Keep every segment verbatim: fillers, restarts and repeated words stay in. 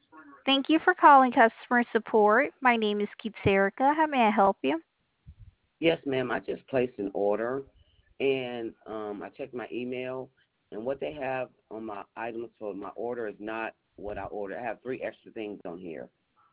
Thank you for calling customer support. My name is Erica. How may I help you? Yes, ma'am. I just placed an order, and um, I checked my email, and what they have on my items for my order is not what I ordered. I have three extra things on here.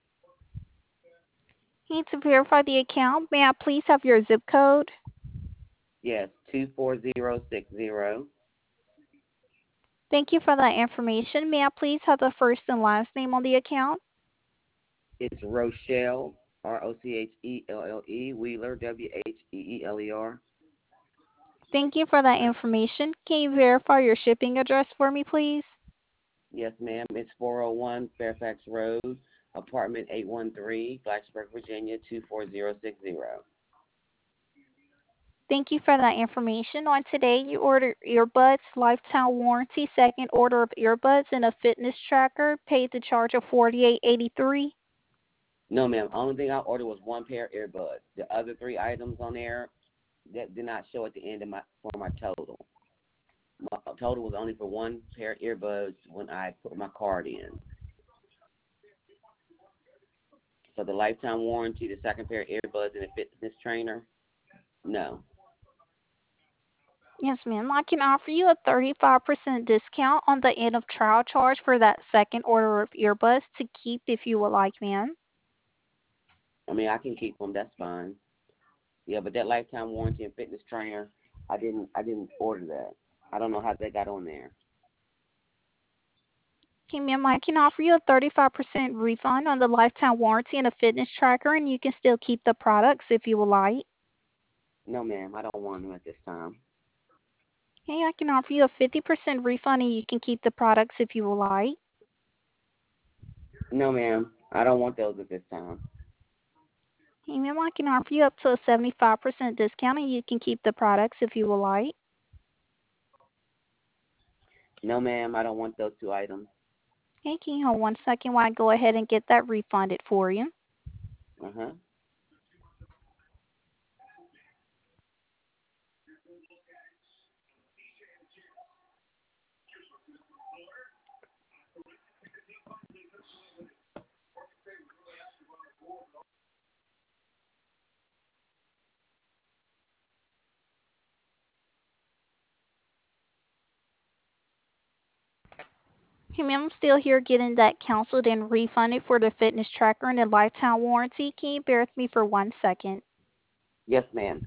Need to verify the account. May I please have your zip code? Yes, two four zero six zero. Thank you for that information. May I please have the first and last name on the account? It's Rochelle, R O C H E L L E, Wheeler, W H E E L E R. Thank you for that information. Can you verify your shipping address for me, please? Yes, ma'am. It's four oh one Fairfax Road, apartment eight one three, Blacksburg, Virginia, two four zero six zero. Thank you for that information. On today, you ordered earbuds, lifetime warranty, second order of earbuds, and a fitness tracker. Paid the charge of forty-eight eighty-three. No, ma'am. Only thing I ordered was one pair of earbuds. The other three items on there that did not show at the end of my for my total. My total was only for one pair of earbuds when I put my card in. So the lifetime warranty, the second pair of earbuds, and a fitness trainer, no. Yes, ma'am. I can offer you a thirty-five percent discount on the end of trial charge for that second order of earbuds to keep if you would like, ma'am. I mean, I can keep them. That's fine. Yeah, but that lifetime warranty and fitness trainer, I didn't. I didn't order that. I don't know how they got on there. Okay, ma'am, I can offer you a thirty-five percent refund on the lifetime warranty and a fitness tracker, and you can still keep the products if you would like. No, ma'am. I don't want them at this time. Okay, I can offer you a fifty percent refund, and you can keep the products if you would like. No, ma'am. I don't want those at this time. Okay, ma'am, I can offer you up to a seventy-five percent discount, and you can keep the products if you would like. No, ma'am. I don't want those two items. Okay, can you hold one second while I go ahead and get that refunded for you? Uh huh. Hey, ma'am, I'm still here getting that canceled and refunded for the fitness tracker and the lifetime warranty. Can you bear with me for one second? Yes, ma'am.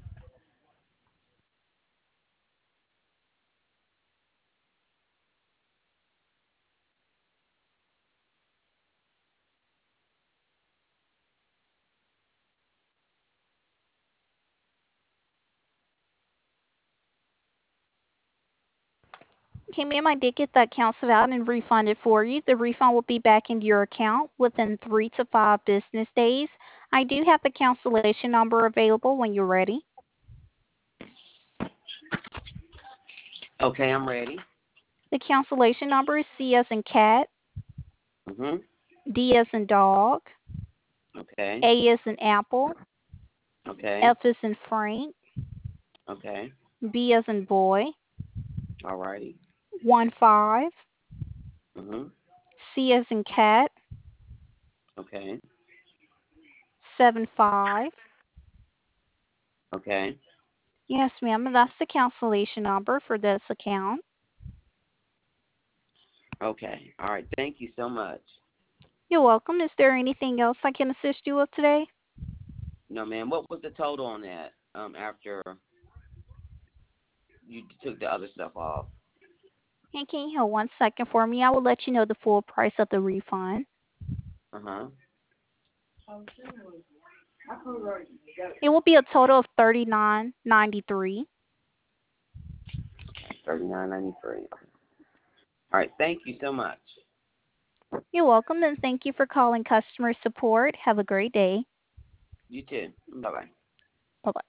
Okay, ma'am, I did get that canceled out and refunded for you. The refund will be back into your account within three to five business days. I do have the cancellation number available when you're ready. Okay, I'm ready. The cancellation number is C as in cat, Mhm. D as in dog, Okay. A as in apple, Okay. F as in Frank, Okay. B as in boy, All righty. one five, Mhm. C as in cat, Okay. seven five. Okay. Yes, ma'am, and that's the cancellation number for this account. Okay. All right. Thank you so much. You're welcome. Is there anything else I can assist you with today? No, ma'am. What was the total on that? Um, after you took the other stuff off. And can you hold one second for me? I will let you know the full price of the refund. Uh huh. It will be a total of thirty nine ninety three. Thirty nine ninety three. All right. Thank you so much. You're welcome, and thank you for calling customer support. Have a great day. You too. Bye bye. Bye bye.